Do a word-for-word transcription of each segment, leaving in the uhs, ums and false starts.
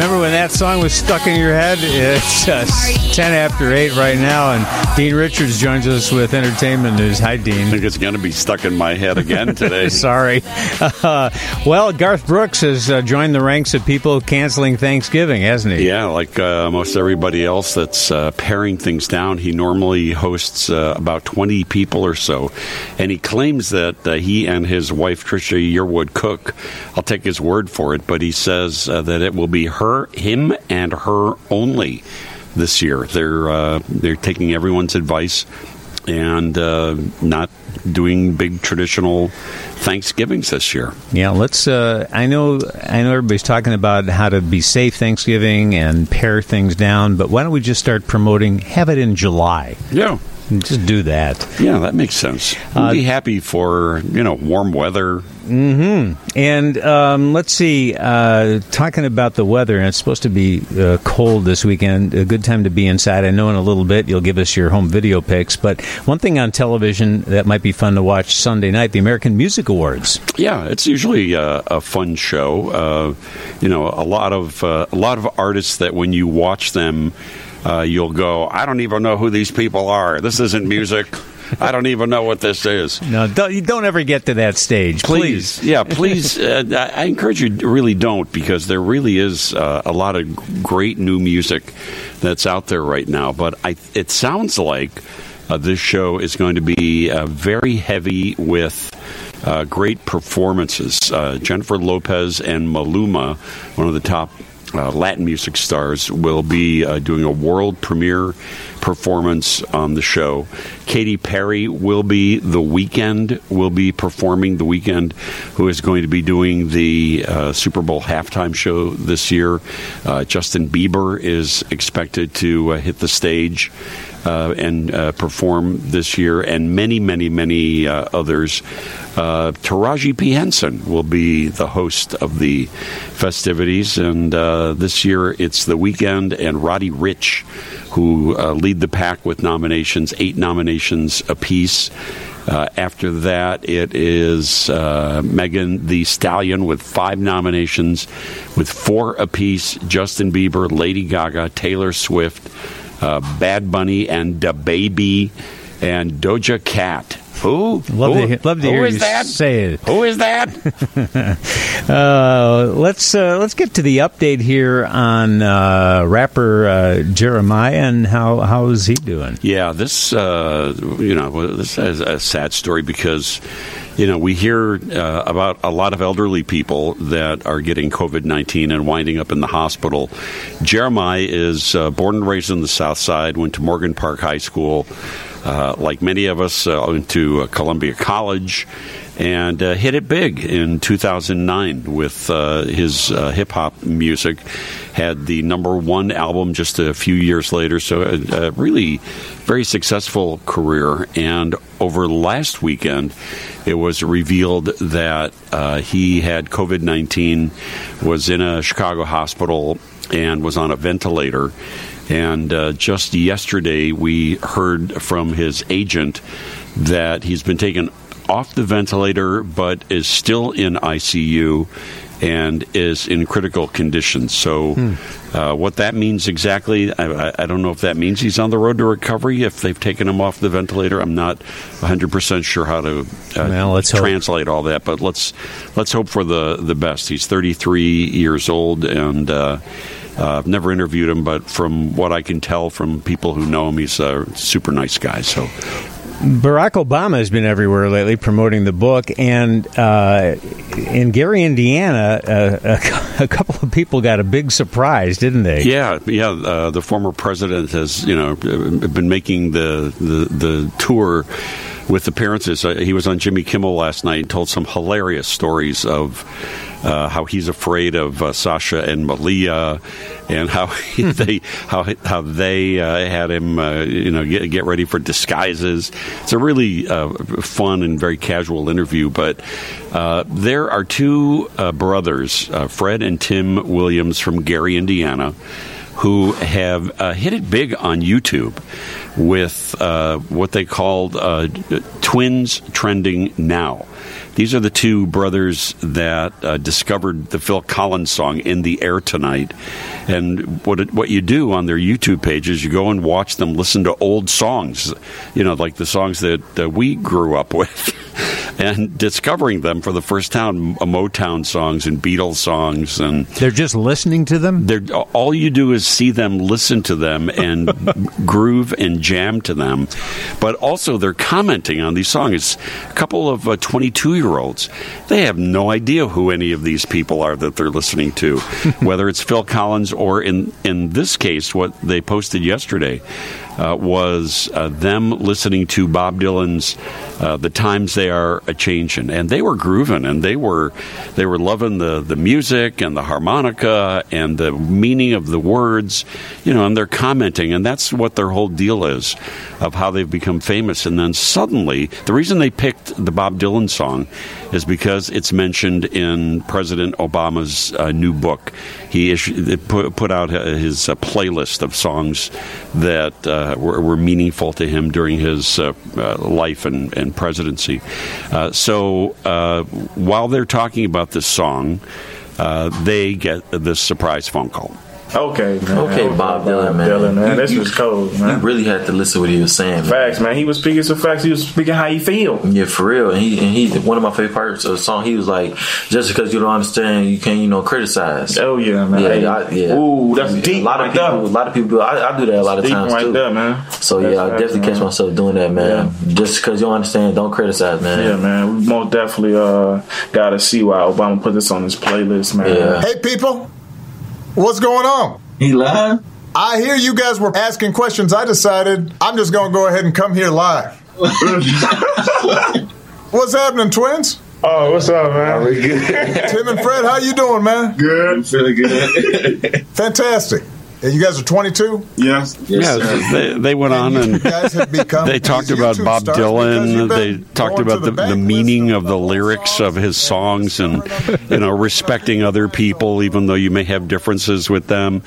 Remember when that song was stuck in your head? It's uh, ten after eight right now, and Dean Richards joins us with entertainment news. Hi, Dean. I think it's going to be stuck in my head again today. Sorry. Uh, well, Garth Brooks has uh, joined the ranks of people canceling Thanksgiving, hasn't he? Yeah, like uh, most everybody else that's uh, paring things down. He normally hosts uh, about twenty people or so, and he claims that uh, he and his wife, Trisha Yearwood Cook, I'll take his word for it, but he says uh, that it will be her, him, and her only this year. They're uh, they're taking everyone's advice and uh, not doing big traditional Thanksgivings this year. Yeah, let's. Uh, I know. I know everybody's talking about how to be safe Thanksgiving and pare things down, but why don't we just start promoting? Have it in July. Yeah. Just do that. Yeah, that makes sense. We'll uh, be happy for, you know, warm weather. Mm-hmm. And um, let's see, uh, talking about the weather, and it's supposed to be uh, cold this weekend, a good time to be inside. I know in a little bit you'll give us your home video pics, but one thing on television that might be fun to watch Sunday night, the American Music Awards. Yeah, it's usually a, a fun show. Uh, you know, a lot of uh, a lot of artists that when you watch them, Uh, you'll go, I don't even know who these people are. This isn't music. I don't even know what this is. No, don't, you don't ever get to that stage, please. please. Yeah, please. Uh, I encourage you, really don't, because there really is uh, a lot of great new music that's out there right now. But I, it sounds like uh, this show is going to be uh, very heavy with uh, great performances. Uh, Jennifer Lopez and Maluma, one of the top Uh, Latin music stars, will be uh, doing a world premiere performance on the show. Katy Perry will be, The Weeknd will be performing. The Weeknd, who is going to be doing the uh, Super Bowl halftime show this year. Uh, Justin Bieber is expected to uh, hit the stage Uh, and uh, perform this year, and many, many, many uh, others. Uh, Taraji P. Henson will be the host of the festivities, and uh, this year it's The Weeknd and Roddy Ricch who uh, lead the pack with nominations, eight nominations apiece. Uh, after that, it is uh, Megan Thee Stallion with five nominations, with four apiece. Justin Bieber, Lady Gaga, Taylor Swift, Uh, Bad Bunny, and DaBaby, and Doja Cat. Who? Love Who, to, love to who hear is you that? say it. Who is that? uh, let's uh, let's get to the update here on uh, rapper uh, Jeremiah, and how how is he doing? Yeah, this uh, you know this is a sad story because you know we hear uh, about a lot of elderly people that are getting COVID nineteen and winding up in the hospital. Jeremiah is uh, born and raised in the South Side, went to Morgan Park High School. Uh, like many of us, uh, went to uh, Columbia College and uh, hit it big in two thousand nine with uh, his uh, hip-hop music. Had the number one album just a few years later, so a, a really very successful career. And over last weekend, it was revealed that uh, he had COVID nineteen, was in a Chicago hospital, and was on a ventilator. And uh, just yesterday, we heard from his agent that he's been taken off the ventilator, but is still in I C U and is in critical condition. So hmm. uh, what that means exactly, I, I don't know if that means he's on the road to recovery, if they've taken him off the ventilator. I'm not one hundred percent sure how to uh, well, let's translate hope. all that, but let's let's hope for the, the best. He's thirty-three years old, and uh, uh, I've never interviewed him, but from what I can tell from people who know him, he's a super nice guy. So Barack Obama has been everywhere lately promoting the book, and uh, in Gary, Indiana, uh, a, a couple of people got a big surprise, didn't they? Yeah, yeah. Uh, the former president has, you know, been making the the, the tour with appearances. Uh, he was on Jimmy Kimmel last night and told some hilarious stories of uh, how he's afraid of uh, Sasha and Malia, and how he, they how how they uh, had him, uh, you know, get, get ready for disguises. It's a really uh, fun and very casual interview. But uh, there are two uh, brothers, uh, Fred and Tim Williams from Gary, Indiana, who have uh, hit it big on YouTube with uh, what they called uh, Twins Trending Now. These are the two brothers that uh, discovered the Phil Collins song "In the Air Tonight," and what it, what you do on their YouTube page is you go and watch them listen to old songs, you know, like the songs that uh, we grew up with, and discovering them for the first time, Motown songs and Beatles songs, and they're just listening to them. They're all you do is see them, listen to them, and groove and jam to them, but also they're commenting on these songs. A couple of uh, twenty-two-year-olds, they have no idea who any of these people are that they're listening to, whether it's Phil Collins or, in, in this case, what they posted yesterday uh, was uh, them listening to Bob Dylan's uh, "The Times They Are A-Changin'," and they were grooving, and they were they were loving the, the music and the harmonica and the meaning of the words, you know, and they're commenting, and that's what their whole deal is, of how they've become famous. And then suddenly, the reason they picked the Bob Dylan song is because it's mentioned in President Obama's uh, new book. He issued, put, put out his uh, playlist of songs that uh, were, were meaningful to him during his uh, uh, life and, and presidency. Uh, so uh, while they're talking about this song, uh, they get this surprise phone call. Okay, man. Okay, Bob Dylan, man. Dylan, man. You, this you, was cold, man. You really had to listen to what he was saying, man. Facts, man. He was speaking some facts. He was speaking how he feel. Yeah, for real. And he, and he, one of my favorite parts of the song, he was like, "Just because you don't understand, you can't, you know, criticize." Oh yeah, man. Yeah, hey. I, yeah. Ooh, that's deep. A lot of right people, there. a lot of people do. I, I do that a lot of deep times right too. There, man. So that's yeah, I definitely man. catch myself doing that, man. Yeah. Just because you don't understand, don't criticize, man. Yeah, man. We most definitely uh, got to see why Obama put this on his playlist, man. Yeah. Hey, people, what's going on? He live? I hear you guys were asking questions. I decided I'm just going to go ahead and come here live. What's happening, twins? Oh, what's up, man? We good? Tim and Fred, how you doing, man? Good. Feeling good. Fantastic. And you guys are twenty-two? Yes. Yeah, yes they, they went on and you guys have become they talked about YouTube Bob stars because Dylan. you've They been talked going about to the, the bank meaning list of the lyrics of his songs, and you know, respecting other people, even though you may have differences with them.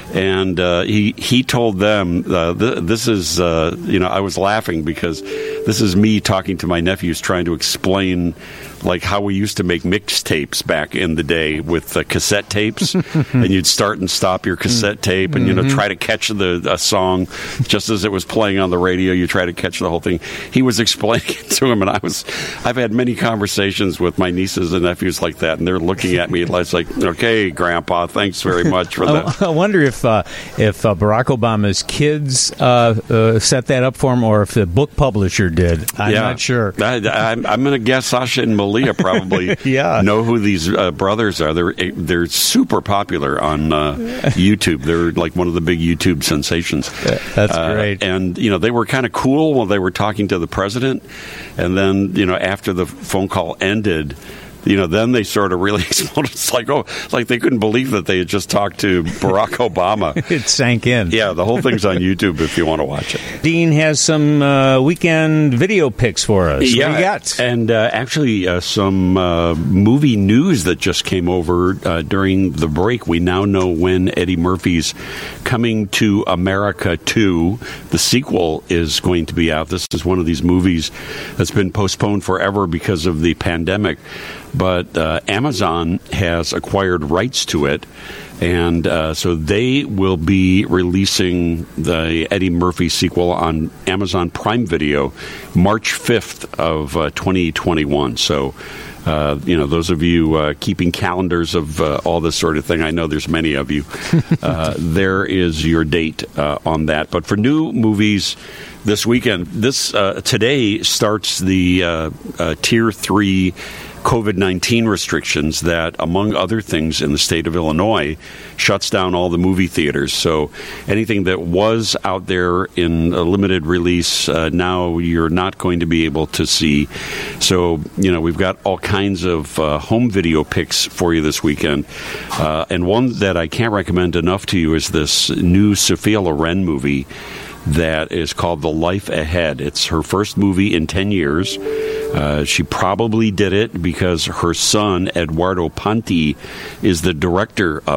And uh, he he told them, uh, th- "This is uh, you know," I was laughing because this is me talking to my nephews, trying to explain like how we used to make mixtapes back in the day with uh, cassette tapes, and you'd start and stop your cassette tape, and you know, try to catch the a song just as it was playing on the radio. You try to catch the whole thing. He was explaining it to him, and I was I've had many conversations with my nieces and nephews like that, and they're looking at me like, "Okay, Grandpa, thanks very much for that." I wonder if uh, if uh, Barack Obama's kids uh, uh, set that up for him, or if the book publisher did. I'm yeah. not sure. I, I'm, I'm going to guess Sasha and Malia probably yeah. know who these uh, brothers are. They're they're super popular on uh, YouTube. They're like one of the big YouTube sensations. That's uh, great. And you know, they were kind of cool while they were talking to the president, and then you know, after the phone call ended, you know, then they sort of really exploded. It's like, oh, like they couldn't believe that they had just talked to Barack Obama. It sank in. Yeah, the whole thing's on YouTube if you want to watch it. Dean has some uh, weekend video picks for us. Yeah, what do you got? And uh, actually uh, some uh, movie news that just came over uh, during the break. We now know when Eddie Murphy's Coming to America two, the sequel, is going to be out. This is one of these movies that's been postponed forever because of the pandemic. But uh, Amazon has acquired rights to it, and uh, so they will be releasing the Eddie Murphy sequel on Amazon Prime Video March fifth of uh, twenty twenty-one. So, uh, you know, those of you uh, keeping calendars of uh, all this sort of thing, I know there's many of you, uh, there is your date uh, on that. But for new movies this weekend, this uh, today starts the uh, uh, Tier three COVID nineteen restrictions that, among other things, in the state of Illinois, shuts down all the movie theaters. So anything that was out there in a limited release, uh, now you're not going to be able to see. So, you know, we've got all kinds of uh, home video picks for you this weekend. Uh, and one that I can't recommend enough to you is this new Sophia Loren movie that is called The Life Ahead. It's her first movie in ten years. Uh, she probably did it because her son, Eduardo Ponti, is the director of it.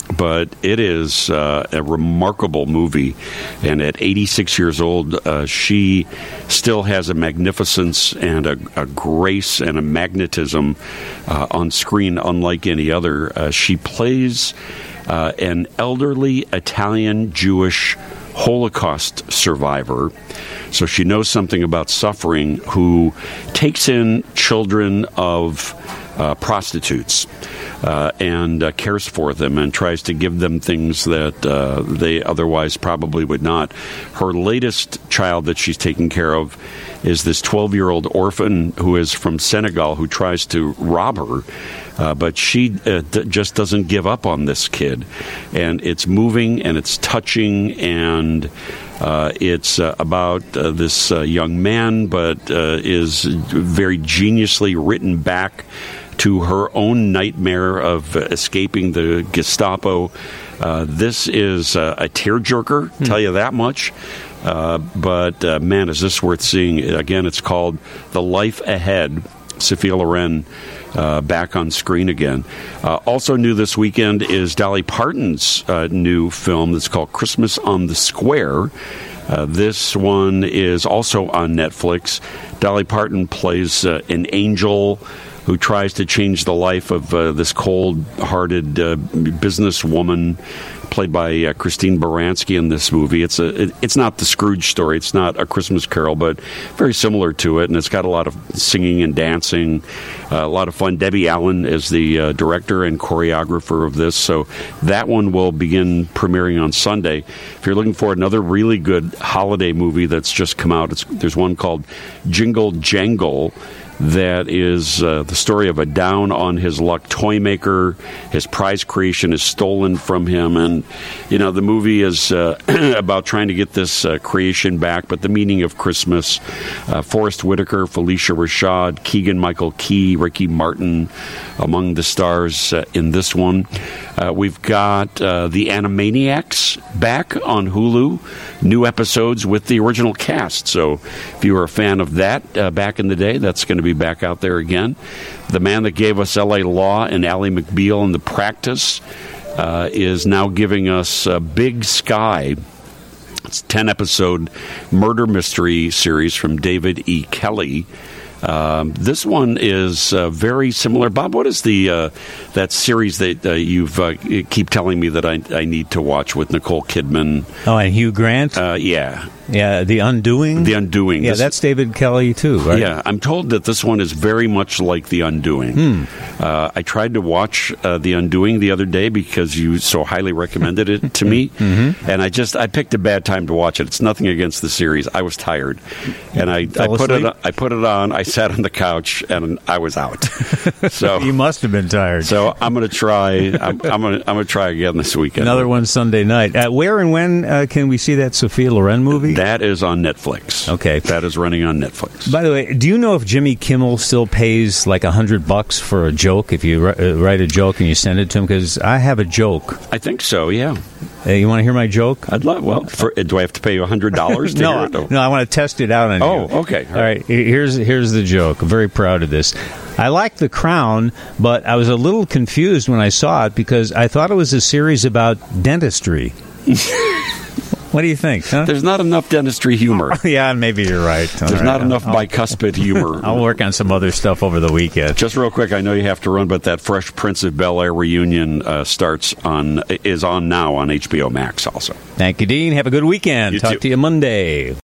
but it is uh, a remarkable movie. And at eighty-six years old, uh, she still has a magnificence and a, a grace and a magnetism uh, on screen unlike any other. Uh, she plays uh, an elderly Italian Jewish Holocaust survivor. So she knows something about suffering, who takes in children of uh, prostitutes uh, and uh, cares for them and tries to give them things that uh, they otherwise probably would not. Her latest child that she's taking care of is this twelve-year-old orphan who is from Senegal who tries to rob her. Uh, but she uh, d- just doesn't give up on this kid. And it's moving and it's touching, and uh, it's uh, about uh, this uh, young man, but uh, is very geniusly written back to her own nightmare of uh, escaping the Gestapo. Uh, this is uh, a tearjerker, hmm. tell you that much. Uh, but, uh, man, is this worth seeing. Again, it's called The Life Ahead. Sophia Loren uh, back on screen again. Uh, also new this weekend is Dolly Parton's uh, new film that's called Christmas on the Square. Uh, this one is also on Netflix. Dolly Parton plays uh, an angel who tries to change the life of uh, this cold-hearted uh, businesswoman played by uh, Christine Baranski in this movie. It's a it, it's not the Scrooge story. It's not A Christmas Carol, but very similar to it, and it's got a lot of singing and dancing, uh, a lot of fun. Debbie Allen is the uh, director and choreographer of this, so that one will begin premiering on Sunday. If you're looking for another really good holiday movie that's just come out, it's, there's one called Jingle Jangle. That is uh, the story of a down-on-his-luck toy maker. His prize creation is stolen from him. And, you know, the movie is uh, about trying to get this uh, creation back, but the meaning of Christmas. Uh, Forrest Whitaker, Felicia Rashad, Keegan-Michael Key, Ricky Martin, among the stars uh, in this one. Uh, we've got uh, the Animaniacs back on Hulu. New episodes with the original cast. So if you were a fan of that uh, back in the day, that's going to be back out there again. The man that gave us L A Law and Ally McBeal in The Practice uh, is now giving us uh, Big Sky. It's a ten-episode murder mystery series from David E. Kelly. Um, this one is uh, very similar. Bob, what is the uh, that series that uh, you've uh, you keep telling me that I, I need to watch with Nicole Kidman? Oh, and Hugh Grant? Uh, yeah. Yeah, The Undoing? The Undoing. Yeah, this, that's David Kelly, too, right? Yeah, I'm told that this one is very much like The Undoing. Hmm. Uh, I tried to watch uh, The Undoing the other day because you so highly recommended it to me, mm-hmm. and I just I picked a bad time to watch it. It's nothing against the series. I was tired, and I, I put asleep? it I put it on. I sat on the couch, and I was out. So you must have been tired. So I'm going to try. I'm, I'm going to I'm going to try again this weekend. Another one Sunday night. Uh, where and when uh, can we see that Sophia Loren movie? That is on Netflix. Okay. That is running on Netflix. By the way, do you know if Jimmy Kimmel still pays like a hundred bucks for a joke if you uh, write a joke and you send it to him? Because I have a joke. I think so, yeah. Uh, you want to hear my joke? I'd love. Well, for, do I have to pay you a hundred dollars? No, hear it? no. I want to test it out on oh, you. Oh, okay. All right. Here's here's the joke. I'm very proud of this. I like The Crown, but I was a little confused when I saw it because I thought it was a series about dentistry. What do you think? Huh? There's not enough dentistry humor. Yeah, maybe you're right. All There's right. not enough I'll, bicuspid humor. I'll work on some other stuff over the weekend. Just real quick, I know you have to run, but that Fresh Prince of Bel-Air reunion uh, starts on is on now on H B O Max also. Thank you, Dean. Have a good weekend. You Talk too. to you Monday.